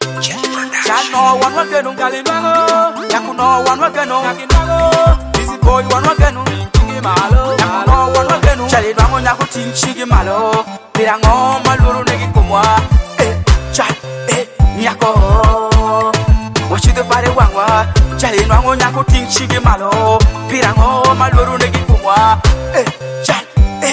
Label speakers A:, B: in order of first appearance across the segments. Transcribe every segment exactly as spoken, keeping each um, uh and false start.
A: Chano one wagenu Galinwago, Yakuno one wagenu Yakinwago, Busy boy one wagenu Chingi malo, Yakuno one wagenu Chalinwango Yaku Chingi malo, Pirango Maluru Negi Kumwa, eh, Chat, eh, Nyako, Washito Pare Wangwa, Chalinwango Yaku Chingi malo, Pirango Maluru Negi Kumwa, eh, Chat, eh,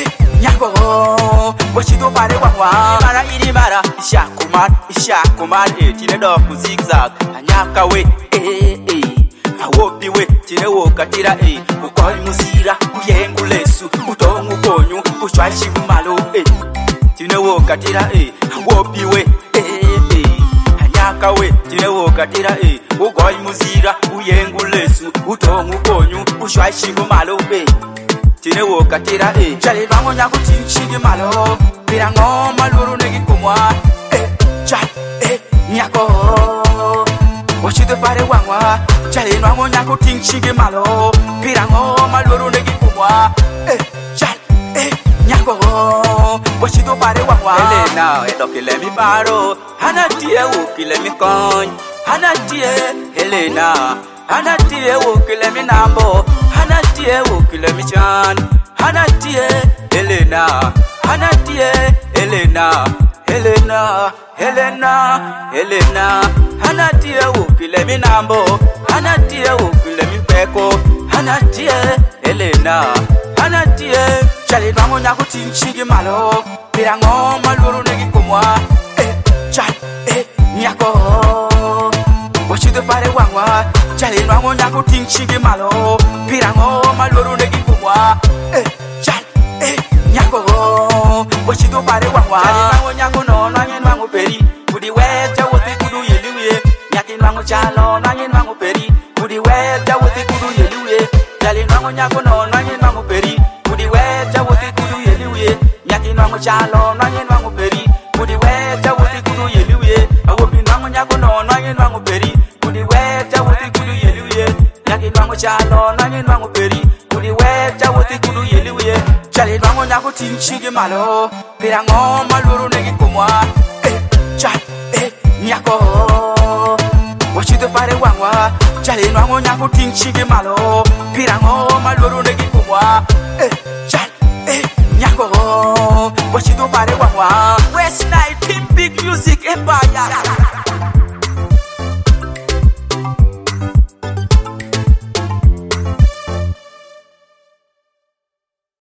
A: Nyako, Washito Pare Wangwa, Mara Idimara, Ishakumar, Ishakumar, eh, Tinedo, Zigzag, Anyaka way, eh, eh, I won't be way, Tinewo Katira, eh, Ukoi Musira, Uyengulesu, Utongu Konyu, Ushwashi Malo, eh, Tinewo Katira, eh, I won't be way, eh, eh, Anyaka way, Tinewo Katira, eh, Ukoi Musira, Uyengulesu, Utongu Konyu, Ushwashi Malo, eh. Tinewo Katira, eh, Chalinwango Yaku Chingi malo, Pirango Maluru Negi Kumwa, eh, Chat, eh, Nyako, Washito Pare Wangwa, Chalinwango Yaku Chingi malo, Pirango Maluru Negi Kumwa, eh, Chat, eh, Nyako, Washito Pare Wangwa. Helena, Edokile mi baro, Hanatie Wukile mi coin, Hanatie, Helena, Hanatie Wukile mi nambo, Hanatie Wukile mi chan, Hanatie, Helena, Hanatie, Helena, Helena, Helena, Helena, Hanatie Wukile mi nambo, Hanatie Wukile mi peko, Hanatie, Helena, Hanatie, Chalinwango Yaku Chingi malo, Pirango Maluru Negi Kumwa, eh, Chat, eh, Nyako, Washito Pare Wangwa, Chalinwango Yaku Chingi malo, Pirango Maluru Negi Kumwa, eh, Chat, eh, Nyako, Washito Pare Wangwa, Chalinwango Yaku no Nangen Wangu Peri, Kudi Weta Wote Kudu Yeluye, Yakinwango Chalo Nangen Wangu Peri, Kudi Weta Wote Kudu Yeluye, Chalinwango Yaku no Nangen Wangu Peri, Kudi Weta Wote Kudu Yeluye, Yakinwango Chalo Nangen Wangu Peri, Kudi Weta Wote Kudu Yeluye, Awobinwango Yaku no Nangen Wangu Peri, Kudi Weta Wote Kudu Yeluye, Yakinwango Chalo Nangen Wangu Peri, Kudi Weta Wote Kudu Yeluye, Chalinwango Yaku Chingi malo, Pirango Maluru Negi Kumwa, eh, Chat, eh, Nyako, Washito Pare Wangwa, Chalinwango Yaku Chingi malo, Pirango Maluru Negi Kumwa, eh, Chat, eh, Nyako, Washito Pare Wangwa, West Night Team Big Music Empire.